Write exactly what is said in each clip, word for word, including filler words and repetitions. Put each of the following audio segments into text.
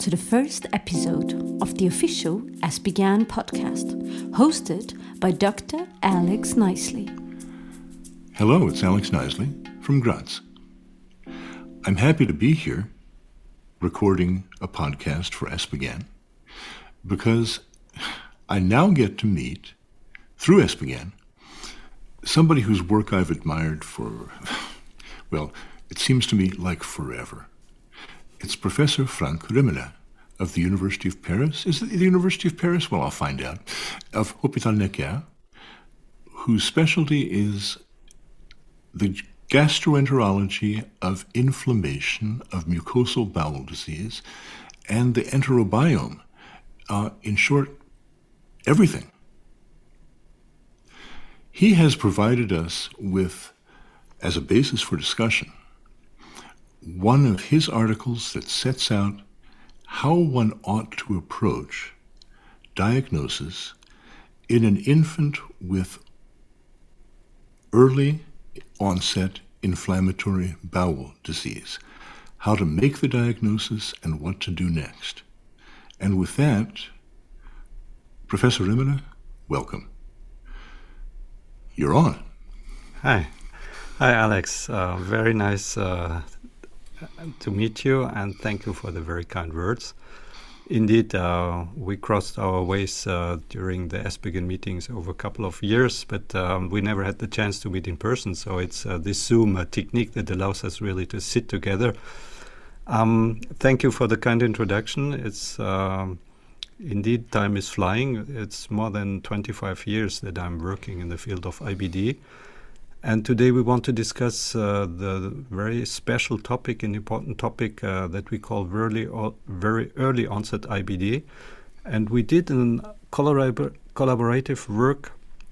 to the first episode of the official ESPGHAN podcast, hosted by Doctor Alex Knisely. Hello, it's Alex Knisely from Graz. I'm happy to be here recording a podcast for ESPGHAN because I now get to meet, through ESPGHAN, somebody whose work I've admired for, well, it seems to me like forever. It's Professor Frank Rimele of the University of Paris. Is it the University of Paris? Well, I'll find out. Of Hôpital Necker, whose specialty is the gastroenterology of inflammation of mucosal bowel disease and the enterobiome. Uh, in short, everything. He has provided us with, as a basis for discussion, one of his articles that sets out how one ought to approach diagnosis in an infant with early onset inflammatory bowel disease, how to make the diagnosis and what to do next. And with that, Professor Rimele, welcome. You're on. Hi. Hi, Alex. Uh, very nice uh, to meet you, and thank you for the very kind words. Indeed, uh, we crossed our ways uh, during the ESPGHAN meetings over a couple of years, but um, we never had the chance to meet in person, so it's uh, this Zoom uh, technique that allows us really to sit together. Um, thank you for the kind introduction. It's uh, indeed, time is flying. It's more than twenty-five years that I'm working in the field of I B D. And today we want to discuss uh, the very special topic, an important topic uh, that we call very, very early onset I B D. And we did a collabor- collaborative work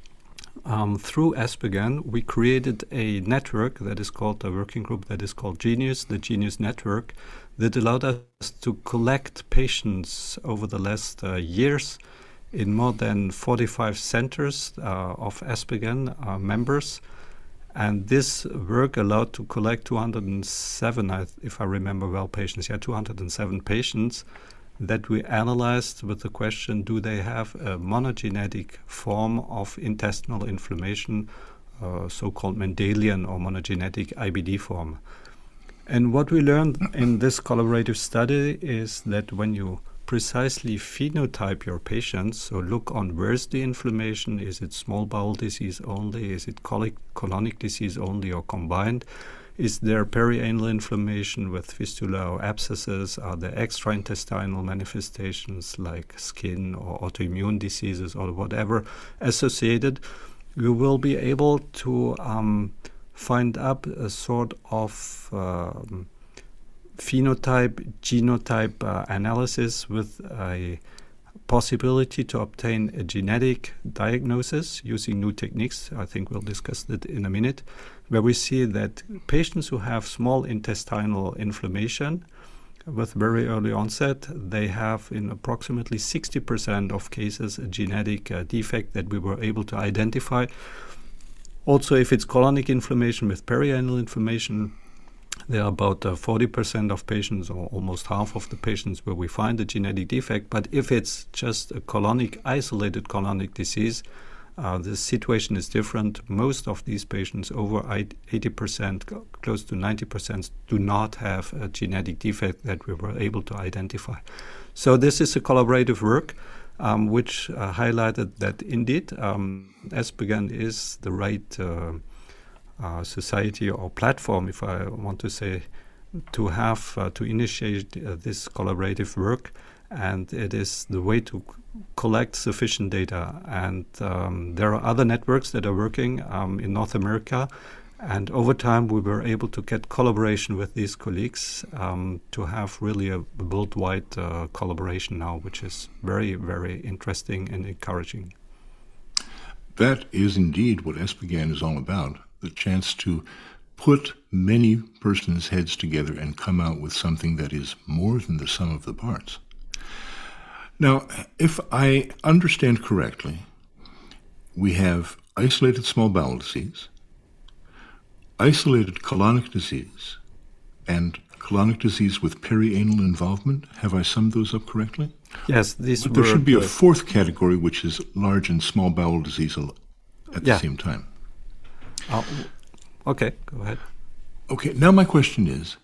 um, through ESPGHAN. We created a network that is called, a working group that is called Genius, the Genius Network, that allowed us to collect patients over the last uh, years in more than forty-five centers uh, of ESPGHAN uh, members. And this work allowed to collect two hundred seven, if I remember well, patients. Yeah, two hundred seven patients that we analyzed with the question, do they have a monogenetic form of intestinal inflammation, uh, so-called Mendelian or monogenetic I B D form? And what we learned in this collaborative study is that when you precisely phenotype your patients, so look on where's the inflammation, is it small bowel disease only, is it colic, colonic disease only or combined, is there perianal inflammation with fistula or abscesses, are there extraintestinal manifestations like skin or autoimmune diseases or whatever associated, you will be able to um, find up a sort of um, phenotype, genotype uh, analysis with a possibility to obtain a genetic diagnosis using new techniques. I think we'll discuss that in a minute, where we see that patients who have small intestinal inflammation with very early onset, they have in approximately sixty percent of cases a genetic uh, defect that we were able to identify. Also, if it's colonic inflammation with perianal inflammation, there are about uh, forty percent of patients, or almost half of the patients, where we find a genetic defect. But if it's just a colonic, isolated colonic disease, uh, the situation is different. Most of these patients, over eighty percent, close to ninety percent, do not have a genetic defect that we were able to identify. So this is a collaborative work um, which uh, highlighted that indeed um, ESPGHAN is the right uh, Uh, society or platform, if I want to say, to have, uh, to initiate uh, this collaborative work. And it is the way to c- collect sufficient data. And um, there are other networks that are working um, in North America. And over time, we were able to get collaboration with these colleagues um, to have really a worldwide uh, collaboration now, which is very, very interesting and encouraging. That is indeed what ESPGHAN is all about. The chance to put many persons' heads together and come out with something that is more than the sum of the parts. Now, if I understand correctly, we have isolated small bowel disease, isolated colonic disease, and colonic disease with perianal involvement. Have I summed those up correctly? Yes, these but there were should be the, a fourth category, which is large and small bowel disease at yeah. the same time. Uh, okay, go ahead. Okay, now my question is,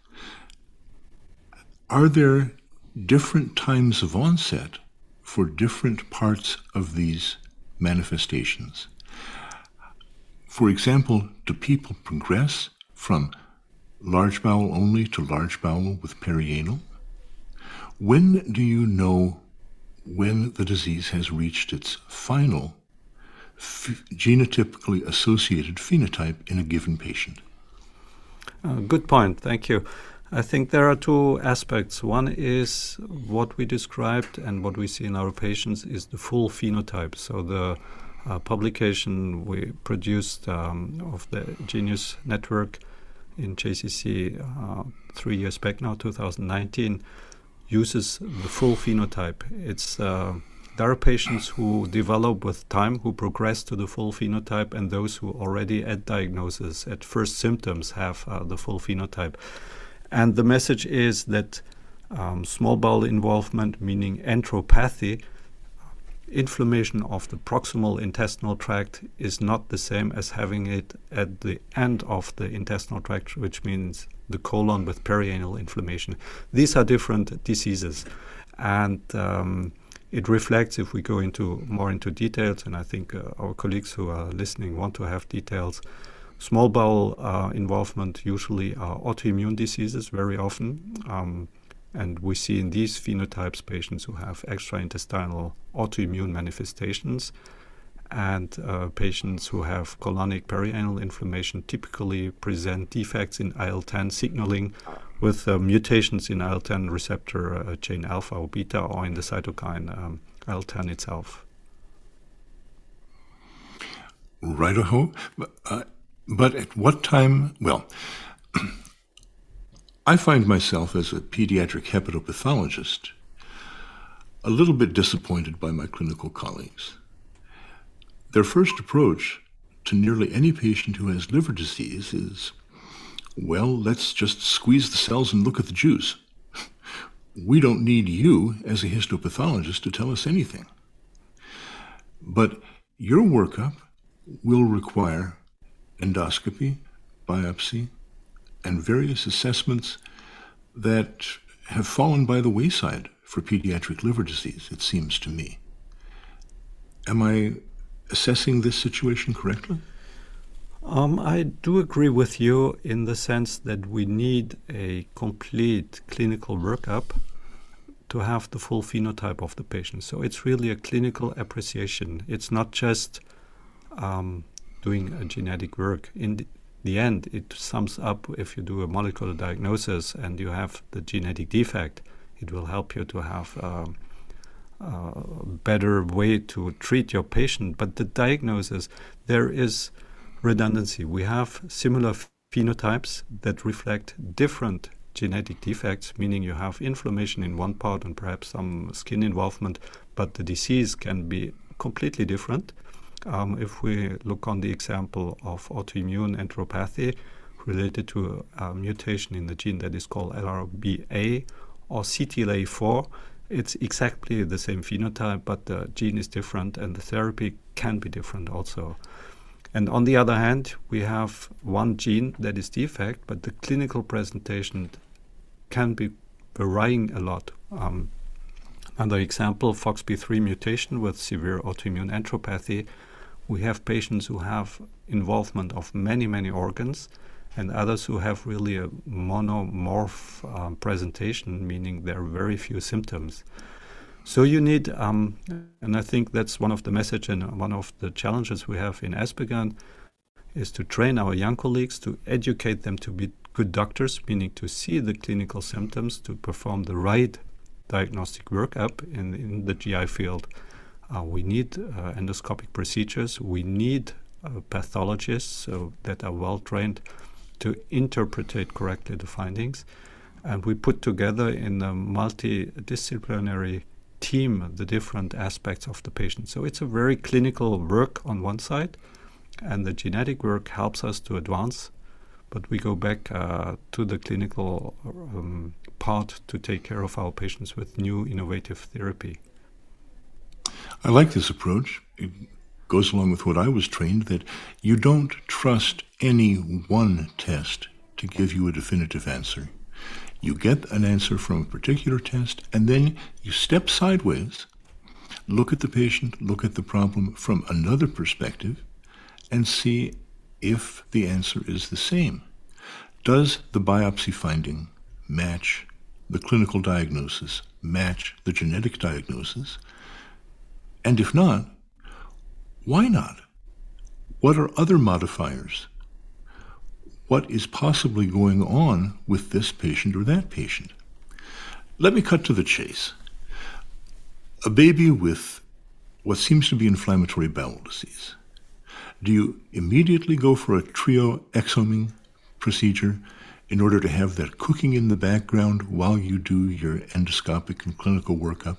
are there different times of onset for different parts of these manifestations? For example, do people progress from large bowel only to large bowel with perianal? When do you know when the disease has reached its final f- genotypically associated phenotype in a given patient? Uh, good point, thank you. I think there are two aspects. One is what we described and what we see in our patients is the full phenotype. So the uh, publication we produced um, of the Genius Network in J C C uh, three years back now, two thousand nineteen, uses the full phenotype. It's uh, there are patients who develop with time, who progress to the full phenotype, and those who already at diagnosis, at first symptoms, have uh, the full phenotype. And the message is that um, small bowel involvement, meaning enteropathy, inflammation of the proximal intestinal tract, is not the same as having it at the end of the intestinal tract, which means the colon with perianal inflammation. These are different diseases, and um, it reflects, if we go into more into details, and I think uh, our colleagues who are listening want to have details, small bowel uh, involvement usually are autoimmune diseases very often, um, and we see in these phenotypes patients who have extraintestinal autoimmune manifestations, and uh, patients who have colonic perianal inflammation typically present defects in I L ten signaling with uh, mutations in I L ten receptor uh, chain alpha or beta, or in the cytokine um, I L ten itself. Right-o-ho. Uh, but at what time, well, I find myself as a pediatric hepatopathologist a little bit disappointed by my clinical colleagues. Their first approach to nearly any patient who has liver disease is, well, let's just squeeze the cells and look at the juice. We don't need you as a histopathologist to tell us anything. But your workup will require endoscopy, biopsy, and various assessments that have fallen by the wayside for pediatric liver disease, it seems to me. Am I assessing this situation correctly? Um, I do agree with you in the sense that we need a complete clinical workup to have the full phenotype of the patient. So it's really a clinical appreciation. It's not just um, doing a genetic work. In the, the end, it sums up if you do a molecular diagnosis and you have the genetic defect, it will help you to have um, a better way to treat your patient. But the diagnosis, there is redundancy. We have similar phenotypes that reflect different genetic defects, meaning you have inflammation in one part and perhaps some skin involvement, but the disease can be completely different. Um, if we look on the example of autoimmune enteropathy related to a, a mutation in the gene that is called L R B A or C T L A four, it's exactly the same phenotype, but the gene is different and the therapy can be different also. And on the other hand, we have one gene that is defect, but the clinical presentation can be varying a lot. Um, another example, F O X P three mutation with severe autoimmune enteropathy. We have patients who have involvement of many, many organs, and others who have really a monomorph um, presentation, meaning there are very few symptoms. So you need, um, and I think that's one of the message and one of the challenges we have in Aspergern, is to train our young colleagues, to educate them to be good doctors, meaning to see the clinical symptoms, to perform the right diagnostic workup in, in the G I field. Uh, we need uh, endoscopic procedures. We need uh, pathologists so that are well trained to interpret correctly the findings. And we put together in a multidisciplinary team the different aspects of the patient. So it's a very clinical work on one side, and the genetic work helps us to advance. but we go back uh, to the clinical um, part to take care of our patients with new innovative therapy. I like this approach. It goes along with what I was trained, that you don't trust any one test to give you a definitive answer. You get an answer from a particular test, and then you step sideways, look at the patient, look at the problem from another perspective, and see if the answer is the same. Does the biopsy finding match the clinical diagnosis, match the genetic diagnosis? And if not, why not? What are other modifiers? What is possibly going on with this patient or that patient? Let me cut to the chase. A baby with what seems to be inflammatory bowel disease. Do you immediately go for a trio exoming procedure in order to have that cooking in the background while you do your endoscopic and clinical workup?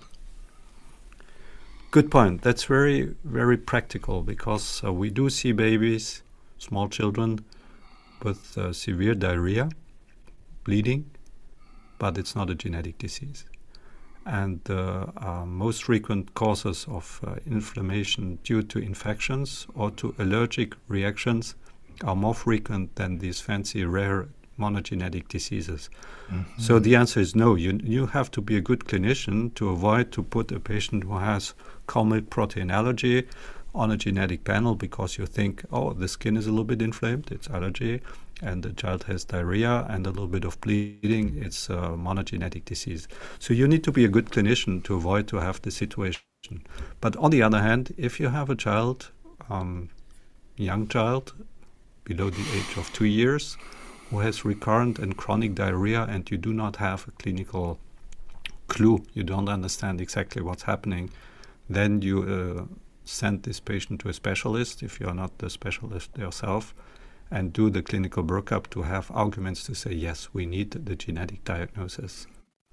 Good point. That's very, very practical, because uh, we do see babies, small children, with uh, severe diarrhea, bleeding, but it's not a genetic disease. And the uh, uh, most frequent causes of uh, inflammation due to infections or to allergic reactions are more frequent than these fancy rare monogenetic diseases. Mm-hmm. So the answer is no. You you have to be a good clinician to avoid to put a patient who has cow milk protein allergy on a genetic panel, because you think, oh, the skin is a little bit inflamed, it's allergy, and the child has diarrhea and a little bit of bleeding, it's a monogenetic disease. So you need to be a good clinician to avoid to have the situation. But on the other hand, if you have a child, um, young child, below the age of two years, who has recurrent and chronic diarrhea, and you do not have a clinical clue, you don't understand exactly what's happening, then you uh, send this patient to a specialist, if you're not the specialist yourself, and do the clinical workup to have arguments to say, yes, we need the genetic diagnosis.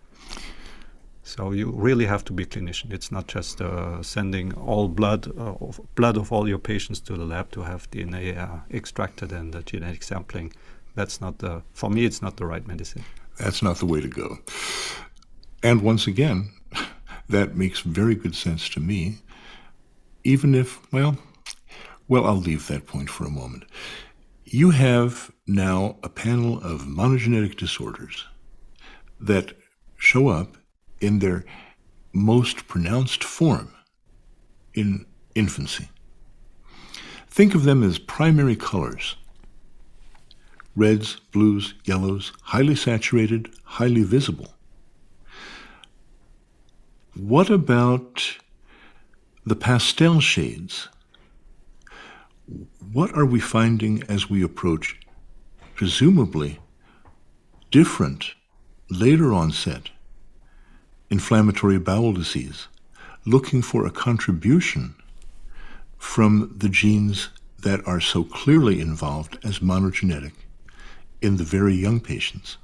So you really have to be a clinician. It's not just uh, sending all blood, uh, of blood of all your patients to the lab to have D N A uh, extracted and the genetic sampling. That's not the, for me, it's not the right medicine. That's not the way to go. And once again, that makes very good sense to me, even if, well, well, I'll leave that point for a moment. You have now a panel of monogenetic disorders that show up in their most pronounced form in infancy. Think of them as primary colors: reds, blues, yellows, highly saturated, highly visible. What about the pastel shades? What are we finding as we approach presumably different, later onset inflammatory bowel disease, looking for a contribution from the genes that are so clearly involved as monogenetic in the very young patients?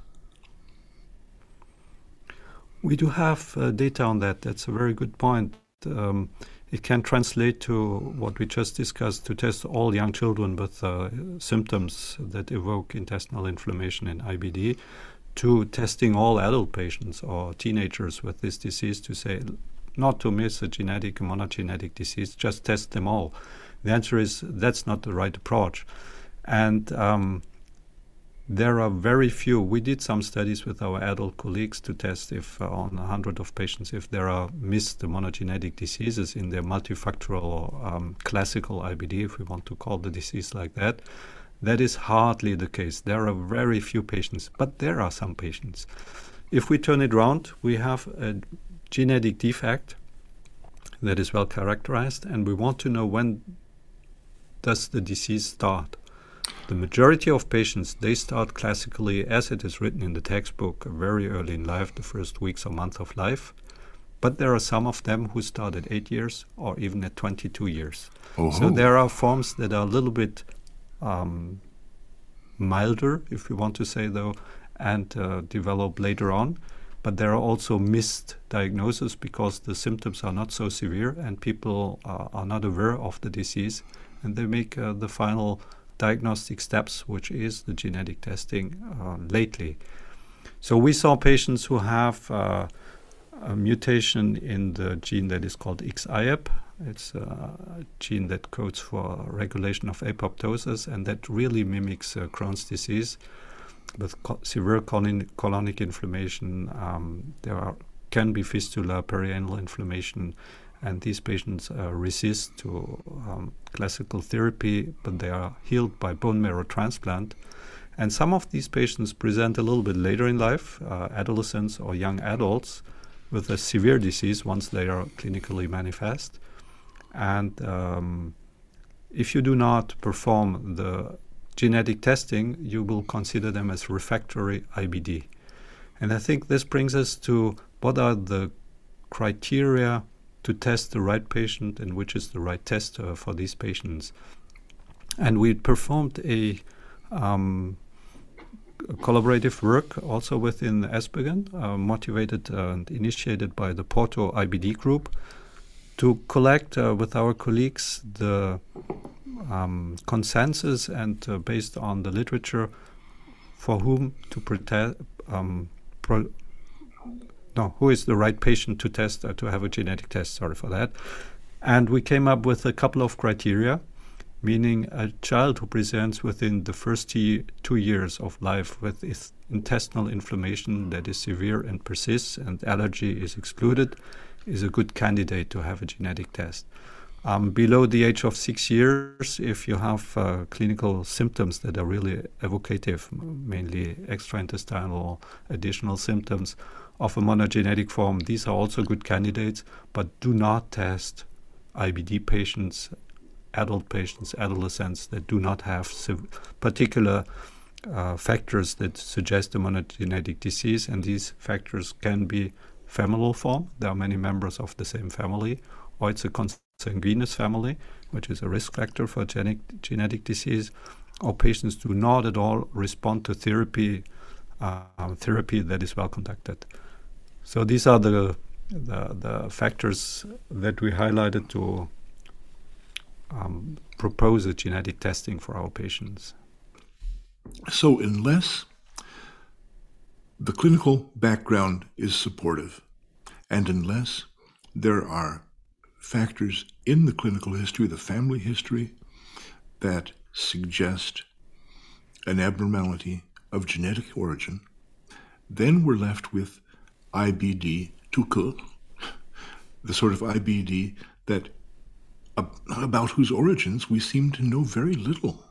We do have uh, data on that. That's a very good point. Um, it can translate to what we just discussed, to test all young children with uh, symptoms that evoke intestinal inflammation in I B D, to testing all adult patients or teenagers with this disease to say, not to miss a genetic, a monogenetic disease, just test them all. The answer is that's not the right approach. And um, there are very few. We did some studies with our adult colleagues to test if uh, on a hundred of patients, if there are missed monogenetic diseases in their multifactorial or um, classical I B D, if we want to call the disease like that. That is hardly the case. There are very few patients, but there are some patients. If we turn it around, we have a genetic defect that is well characterized, and we want to know when does the disease start. The majority of patients, they start classically, as it is written in the textbook, very early in life, the first weeks or month of life. But there are some of them who start at eight years or even at twenty-two years. Oh. So there are forms that are a little bit um, milder, if we want to say, though, and uh, develop later on. But there are also missed diagnoses because the symptoms are not so severe and people uh, are not aware of the disease, and they make uh, the final diagnostic steps, which is the genetic testing, uh, lately. So we saw patients who have uh, a mutation in the gene that is called X I A P. It's a gene that codes for regulation of apoptosis, and that really mimics uh, Crohn's disease with co- severe colon- colonic inflammation. Um, there are, can be fistula, perianal inflammation, and these patients uh, resist to um, classical therapy, but they are healed by bone marrow transplant. And some of these patients present a little bit later in life, uh, adolescents or young adults, with a severe disease once they are clinically manifest. And um, if you do not perform the genetic testing, you will consider them as refractory I B D. And I think this brings us to what are the criteria to test the right patient and which is the right test uh, for these patients. And we performed a, um, a collaborative work also within Aspergen, uh, motivated uh, and initiated by the Porto I B D group, to collect uh, with our colleagues the um, consensus and uh, based on the literature for whom to protect, um, pro- no, who is the right patient to test, uh, to have a genetic test, sorry for that. And we came up with a couple of criteria, meaning a child who presents within the first t- two years of life with is- intestinal inflammation that is severe and persists and allergy is excluded is a good candidate to have a genetic test. Um, below the age of six years, if you have uh, clinical symptoms that are really evocative, mainly extraintestinal additional symptoms of a monogenetic form, these are also good candidates, but do not test I B D patients, adult patients, adolescents that do not have sev- particular uh, factors that suggest a monogenetic disease, and these factors can be familial form. There are many members of the same family, or it's a consanguineous family, which is a risk factor for genetic, genetic disease, or patients do not at all respond to therapy, uh, therapy that is well conducted. So these are the, the, the factors that we highlighted to um, propose a genetic testing for our patients. So unless the clinical background is supportive, and unless there are factors in the clinical history, the family history, that suggest an abnormality of genetic origin, then we're left with I B D tout court, the sort of I B D that uh, about whose origins we seem to know very little.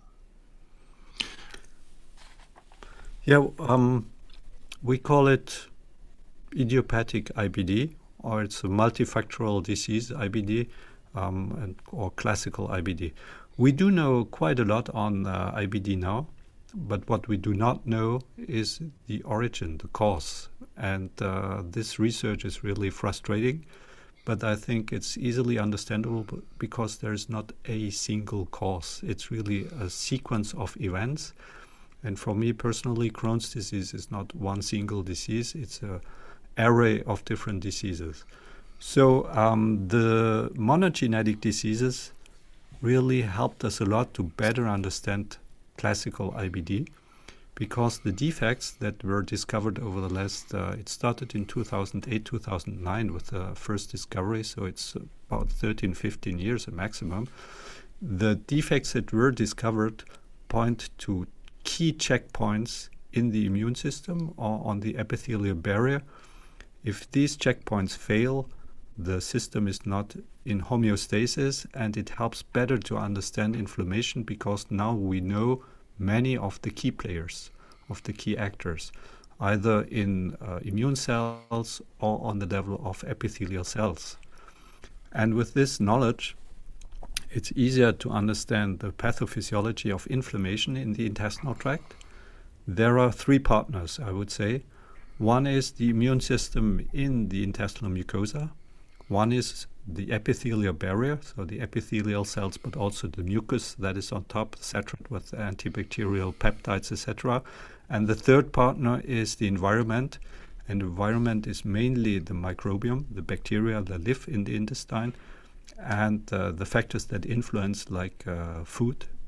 Yeah, um, we call it idiopathic I B D, or it's a multifactorial disease I B D, um, and, or classical I B D. We do know quite a lot on uh, I B D now, but what we do not know is the origin, the cause. And uh, this research is really frustrating, but I think it's easily understandable because there's not a single cause. It's really a sequence of events. And for me personally, Crohn's disease is not one single disease. It's an array of different diseases. So um, the monogenetic diseases really helped us a lot to better understand classical I B D, because the defects that were discovered over the last, uh, it started in two thousand eight, two thousand nine with the first discovery, so it's about thirteen, fifteen years at maximum. The defects that were discovered point to key checkpoints in the immune system or on the epithelial barrier. If these checkpoints fail, the system is not in homeostasis, and it helps better to understand inflammation because now we know many of the key players, of the key actors, either in uh, immune cells or on the level of epithelial cells. And with this knowledge, it's easier to understand the pathophysiology of inflammation in the intestinal tract. There are three partners, I would say. One is the immune system in the intestinal mucosa. One is the epithelial barrier, so the epithelial cells, but also the mucus that is on top, saturated with antibacterial peptides, et cetera. And the third partner is the environment. And the environment is mainly the microbiome, the bacteria that live in the intestine, and uh, the factors that influence, like uh, food,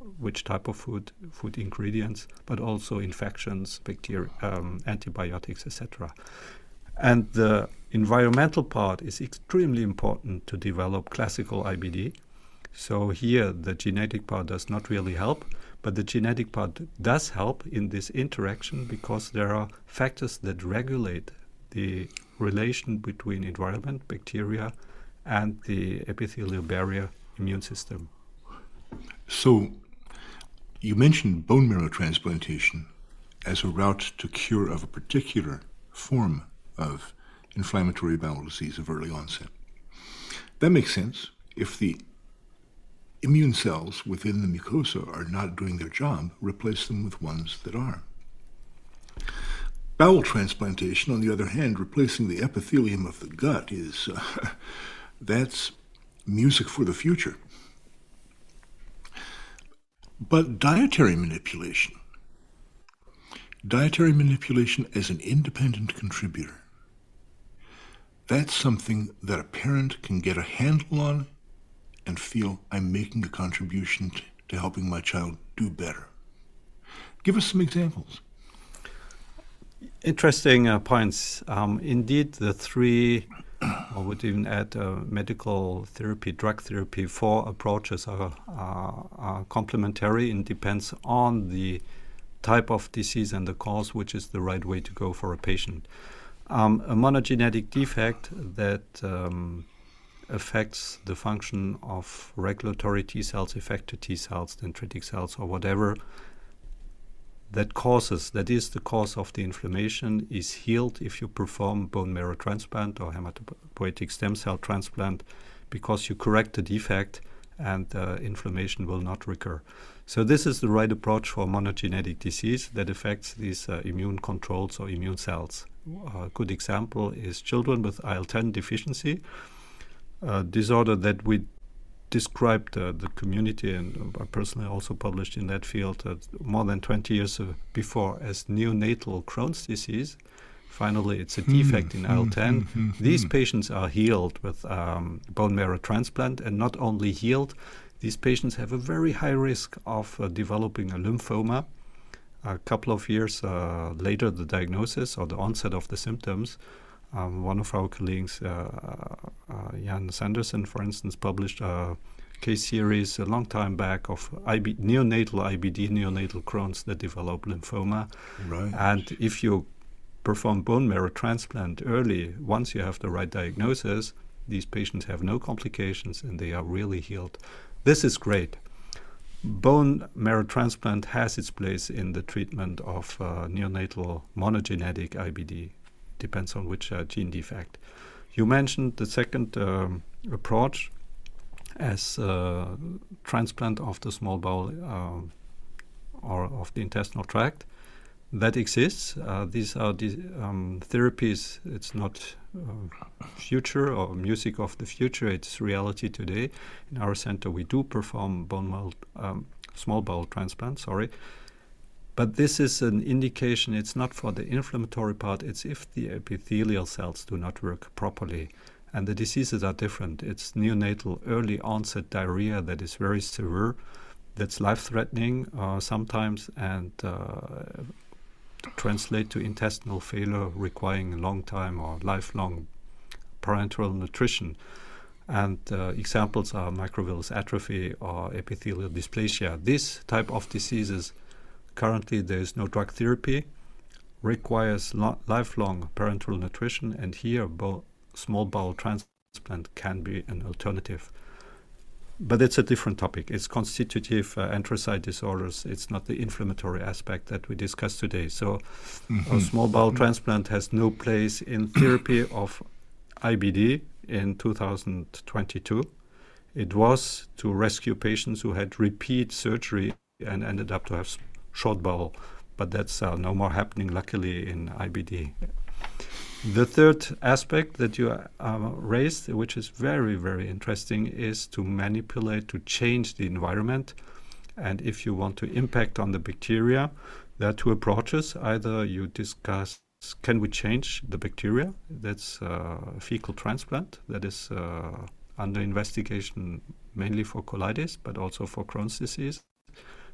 which type of food, food ingredients, but also infections, bacteria, um, antibiotics, et cetera. And the environmental part is extremely important to develop classical I B D. So here the genetic part does not really help, but the genetic part does help in this interaction because there are factors that regulate the relation between environment, bacteria, and the epithelial barrier immune system. So you mentioned bone marrow transplantation as a route to cure of a particular form of inflammatory bowel disease of early onset. That makes sense. If the immune cells within the mucosa are not doing their job, replace them with ones that are. Bowel transplantation, on the other hand, replacing the epithelium of the gut is, uh, that's music for the future. But dietary manipulation, dietary manipulation as an independent contributor, that's something that a parent can get a handle on and feel I'm making a contribution to, to helping my child do better. Give us some examples. Interesting uh, points. Um, indeed, the three, I would even add uh, medical therapy, drug therapy, four approaches are, are, are complementary and depends on the type of disease and the cause, which is the right way to go for a patient. Um, a monogenetic defect that um, affects the function of regulatory T cells, effector T cells, dendritic cells, or whatever, that causes, that is the cause of the inflammation, is healed if you perform bone marrow transplant or hematopoietic stem cell transplant because you correct the defect and uh, inflammation will not recur. So this is the right approach for monogenetic disease that affects these uh, immune controls or immune cells. A good example is children with I L ten deficiency, a disorder that we described uh, the community, and I personally also published in that field uh, more than twenty years uh, before as neonatal Crohn's disease. Finally, it's a defect in I L ten. These patients are healed with um, bone marrow transplant, and not only healed, these patients have a very high risk of uh, developing a lymphoma. A couple of years uh, later, the diagnosis or the onset of the symptoms, um, one of our colleagues, uh, uh, Jan Sanderson, for instance, published a case series a long time back of I B, neonatal I B D, neonatal Crohn's that develop lymphoma. Right. And if you perform bone marrow transplant early, once you have the right diagnosis, these patients have no complications and they are really healed. This is great. Bone marrow transplant has its place in the treatment of uh, neonatal monogenetic I B D. Depends on which uh, gene defect. You mentioned the second um, approach as uh, transplant of the small bowel um, or of the intestinal tract. That exists. Uh, these are the um, therapies. It's not uh, future or music of the future. It's reality today. In our center, we do perform bone marrow, um, small bowel transplant. Sorry, but this is an indication. It's not for the inflammatory part. It's if the epithelial cells do not work properly, and the diseases are different. It's neonatal early onset diarrhea that is very severe. That's life-threatening uh, sometimes, and uh, translate to intestinal failure requiring a long time or lifelong parenteral nutrition. And uh, examples are microvillus atrophy or epithelial dysplasia. This type of diseases, currently there is no drug therapy, requires lo- lifelong parenteral nutrition, and here bo- small bowel transplant can be an alternative. But it's a different topic. It's constitutive uh, enterocyte disorders. It's not the inflammatory aspect that we discussed today. So mm-hmm. a small bowel mm-hmm. transplant has no place in therapy of I B D in two thousand twenty-two. It was to rescue patients who had repeat surgery and ended up to have s- short bowel. But that's uh, no more happening, luckily, in I B D. The third aspect that you uh, raised, which is very, very interesting, is to manipulate, to change the environment. And if you want to impact on the bacteria, there are two approaches. Either you discuss, can we change the bacteria? That's uh, fecal transplant. That is uh, under investigation mainly for colitis, but also for Crohn's disease.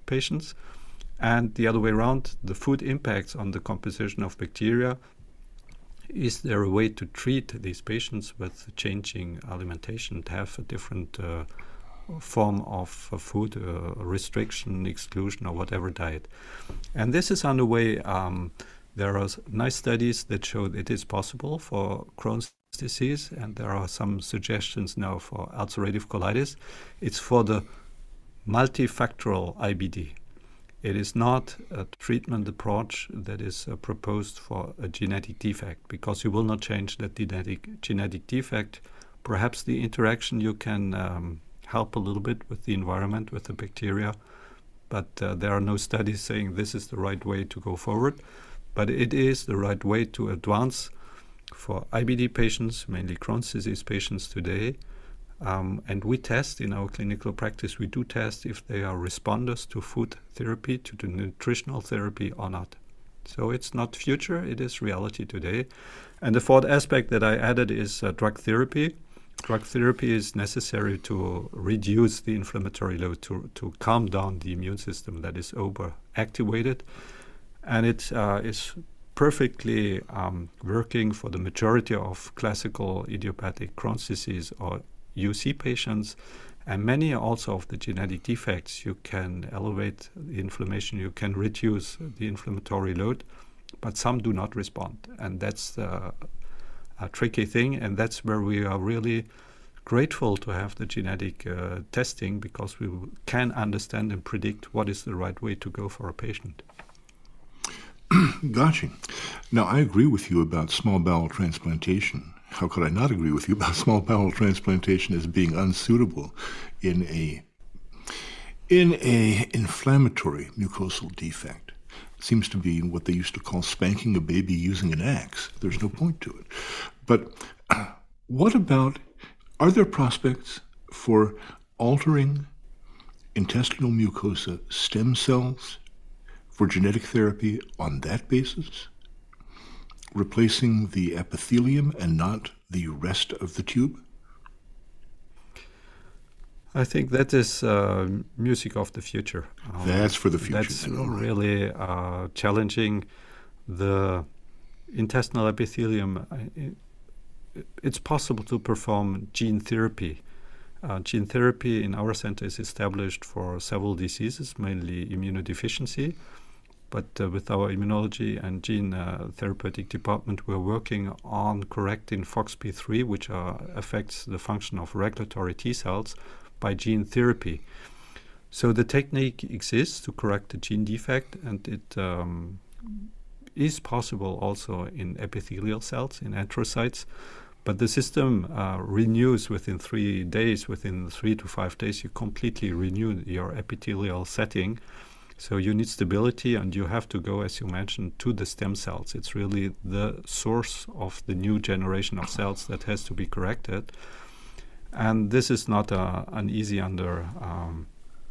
patients. And the other way around, the food impacts on the composition of bacteria. Is there a way to treat these patients with changing alimentation, to have a different uh, form of uh, food, uh, restriction, exclusion, or whatever diet? And this is underway. Um, there are nice studies that show it is possible for Crohn's disease, and there are some suggestions now for ulcerative colitis. It's for the multifactorial I B D. It is not a treatment approach that is uh, proposed for a genetic defect, because you will not change that genetic genetic defect. Perhaps the interaction you can um, help a little bit with the environment, with the bacteria, but uh, there are no studies saying this is the right way to go forward. But it is the right way to advance for I B D patients, mainly Crohn's disease patients today. Um, and we test in our clinical practice, we do test if they are responders to food therapy, to the nutritional therapy or not. So it's not future, it is reality today. And the fourth aspect that I added is uh, drug therapy. Drug therapy is necessary to reduce the inflammatory load, to, to calm down the immune system that is overactivated. And it uh, is perfectly um, working for the majority of classical idiopathic Crohn's disease or U C patients, and many also of the genetic defects. You can elevate the inflammation, you can reduce the inflammatory load, but some do not respond. And that's uh, a tricky thing, and that's where we are really grateful to have the genetic uh, testing, because we can understand and predict what is the right way to go for a patient. Gotcha. Now, I agree with you about small bowel transplantation. How could I not agree with you about small bowel transplantation as being unsuitable in a in a inflammatory mucosal defect? It seems to be what they used to call spanking a baby using an axe. There's no point to it. But uh, what about, are there prospects for altering intestinal mucosa stem cells for genetic therapy on that basis? Replacing the epithelium and not the rest of the tube? I think that is uh, music of the future. Um, that's for the future. That's then, really uh, challenging. The intestinal epithelium, it, it's possible to perform gene therapy. Uh, gene therapy in our center is established for several diseases, mainly immunodeficiency. But uh, with our immunology and gene uh, therapeutic department, we're working on correcting F O X P three, which uh, affects the function of regulatory T cells, by gene therapy. So the technique exists to correct the gene defect, and it um, is possible also in epithelial cells, in enterocytes. But the system uh, renews within three days, within three to five days, you completely renew your epithelial setting. So you need stability, and you have to go, as you mentioned, to the stem cells. It's really the source of the new generation of cells that has to be corrected. And this is not a, an easy under um,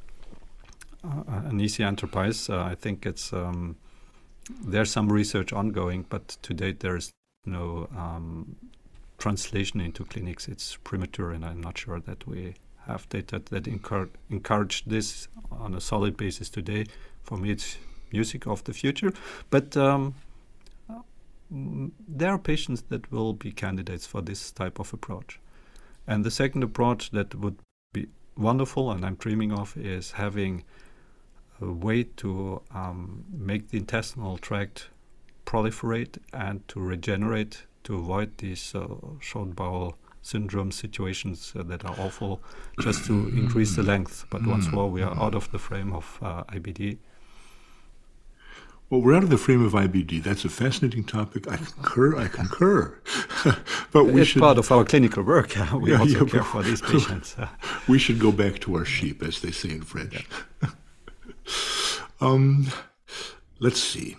uh, an easy enterprise. Uh, I think it's um, there's some research ongoing, but to date there is no um, translation into clinics. It's premature, and I'm not sure that we have data that encourage, encourage this on a solid basis today. For me, it's music of the future. But um, there are patients that will be candidates for this type of approach. And the second approach that would be wonderful, and I'm dreaming of, is having a way to um, make the intestinal tract proliferate and to regenerate, to avoid these uh, short bowel syndrome situations uh, that are awful, just to increase the length. But once more, we are out of the frame of uh, I B D. Well, we're out of the frame of I B D. That's a fascinating topic. I concur. I concur. But we it's should, part of our clinical work. we yeah, also yeah, care for these patients. We should go back to our sheep, as they say in French. Yeah. um, let's see.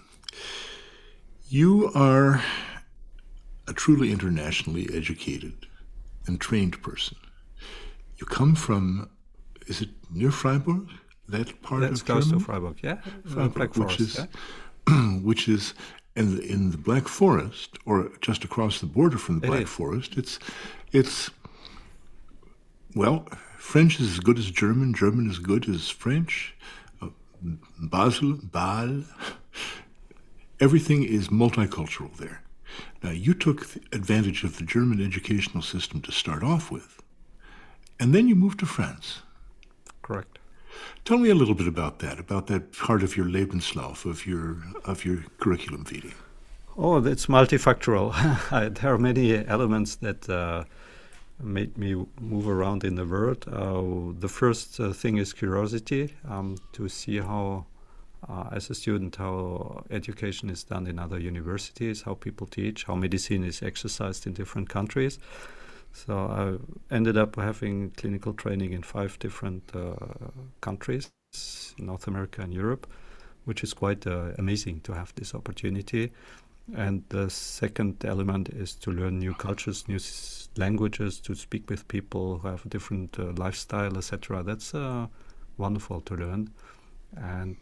You are a truly internationally educated and trained person. You come from, is it near Freiburg? That part That's of Germany? That's close to Freiburg, yeah. Freiburg, Black which Forest, is, yeah. which is in the, in the Black Forest, or just across the border from the it Black is. Forest. It's, it's, well, French is as good as German. German is as good as French. Uh, Basel, Bâle. Everything is multicultural there. Now, you took advantage of the German educational system to start off with, and then you moved to France. Correct. Tell me a little bit about that, about that part of your Lebenslauf, of your of your curriculum vitae. Oh, that's multifactorial. There are many elements that uh, made me move around in the world. Uh, the first uh, thing is curiosity, um, to see how, uh, as a student, how education is done in other universities, how people teach, how medicine is exercised in different countries. So I ended up having clinical training in five different uh, countries, North America and Europe, which is quite uh, amazing to have this opportunity. And the second element is to learn new cultures, new s- languages, to speak with people who have a different uh, lifestyle, et cetera. That's uh, wonderful to learn. And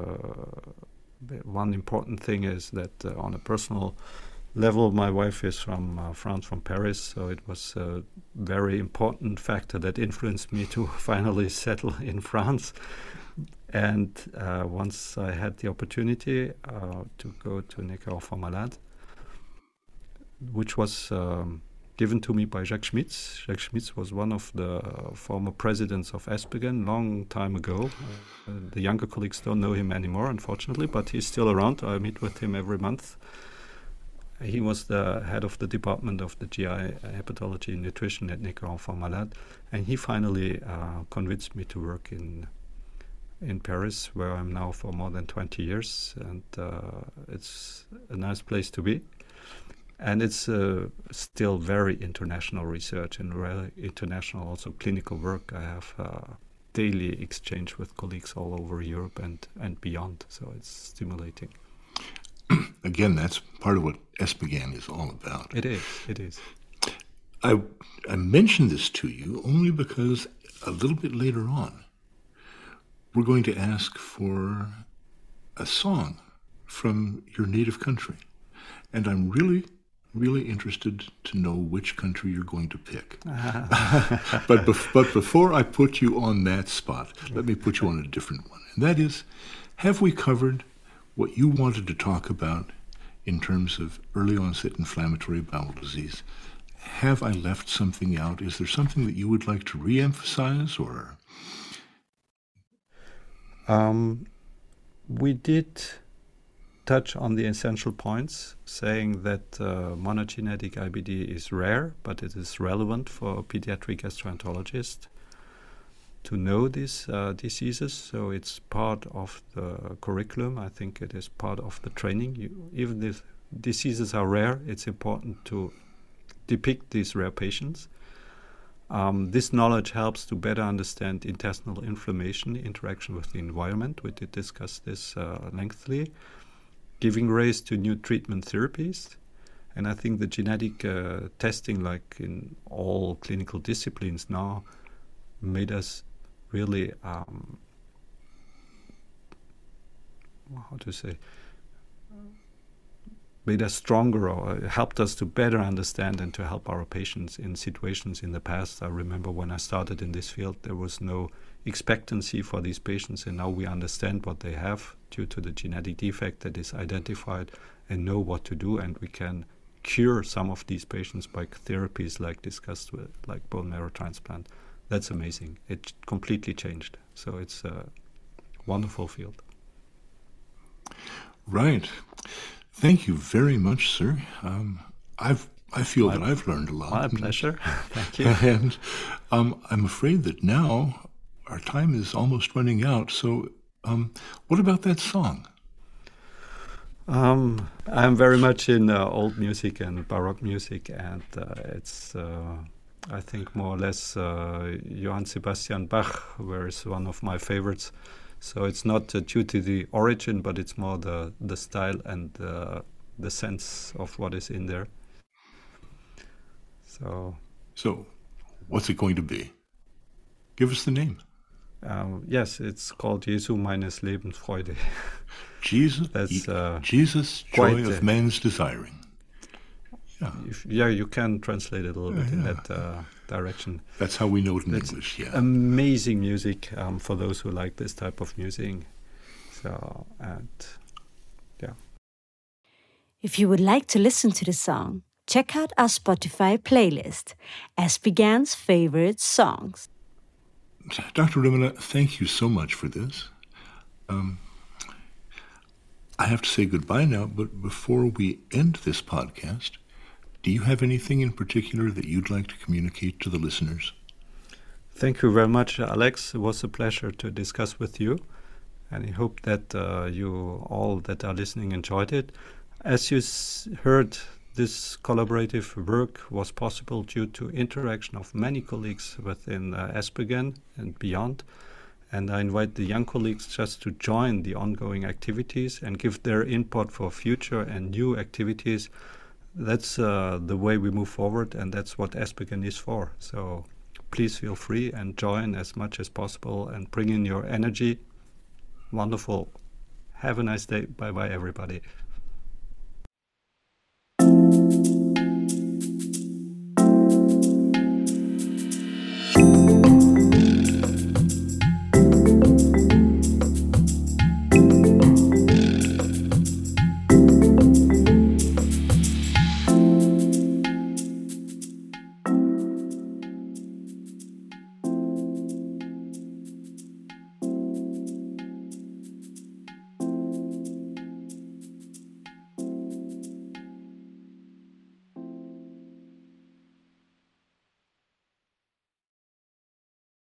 uh, one important thing is that uh, on a personal level, my wife is from uh, France, from Paris, so it was a very important factor that influenced me to finally settle in France. And uh, once I had the opportunity uh, to go to Neckar-Enfants Malades, which was um, given to me by Jacques Schmitz. Jacques Schmitz was one of the former presidents of Esbjerg, long time ago. Uh, the younger colleagues don't know him anymore, unfortunately, but he's still around. I meet with him every month. He was the head of the department of the G I, uh, hepatology and nutrition at Neckar-Enfants Malades, and he finally uh, convinced me to work in in Paris, where I'm now for more than twenty years, and uh, it's a nice place to be. And it's uh, still very international research and very international also clinical work. I have uh, daily exchange with colleagues all over Europe and, and beyond, so it's stimulating. Again, that's part of what Esbjerg is all about. It is, it is. I, I mentioned this to you only because a little bit later on, we're going to ask for a song from your native country. And I'm really, really interested to know which country you're going to pick. but, bef- but before I put you on that spot, let me put you on a different one. And that is, have we covered what you wanted to talk about in terms of early onset inflammatory bowel disease? Have I left something out? Is there something that you would like to re-emphasize, or? Um, we did touch on the essential points, saying that uh, monogenetic I B D is rare, but it is relevant for pediatric gastroenterologists to know these uh, diseases. So it's part of the curriculum. I think it is part of the training. You, even if diseases are rare, it's important to depict these rare patients. Um, this knowledge helps to better understand intestinal inflammation, interaction with the environment. We did discuss this uh, lengthily. Giving rise to new treatment therapies. And I think the genetic uh, testing, like in all clinical disciplines now, made us really, um, how to say, made us stronger, or helped us to better understand and to help our patients in situations in the past. I remember when I started in this field, there was no expectancy for these patients, and now we understand what they have due to the genetic defect that is identified and know what to do, and we can cure some of these patients by therapies like discussed with, like bone marrow transplant. That's amazing. It completely changed. So it's a wonderful field. Right. Thank you very much, sir. Um, I've I feel my, that I've learned a lot. My pleasure. Thank you. And um, I'm afraid that now our time is almost running out. So um, what about that song? Um, I'm very much in uh, old music and Baroque music, and uh, it's, uh, I think, more or less uh, Johann Sebastian Bach, where is one of my favorites. So it's not uh, due to the origin, but it's more the, the style and uh, the sense of what is in there. So, so what's it going to be? Give us the name. Um, yes, it's called Jesu meines Lebens Freude. Jesus, That's, uh, Jesus, joy of uh, man's desiring. Yeah. If, yeah, you can translate it a little yeah, bit in yeah. that uh, direction. That's how we know it in That's English, yeah. Amazing music um, for those who like this type of music. So, and yeah. If you would like to listen to the song, check out our Spotify playlist, Asbjørn's favorite songs. Doctor Rimina, thank you so much for this. Um, I have to say goodbye now, but before we end this podcast, do you have anything in particular that you'd like to communicate to the listeners? Thank you very much, Alex. It was a pleasure to discuss with you, and I hope that uh, you all that are listening enjoyed it. As you s- heard, this collaborative work was possible due to interaction of many colleagues within uh, Asbjørn and beyond. And I invite the young colleagues just to join the ongoing activities and give their input for future and new activities. That's uh, the way we move forward, and that's what Asbjørn is for. So please feel free and join as much as possible and bring in your energy. Wonderful. Have a nice day. Bye-bye, everybody.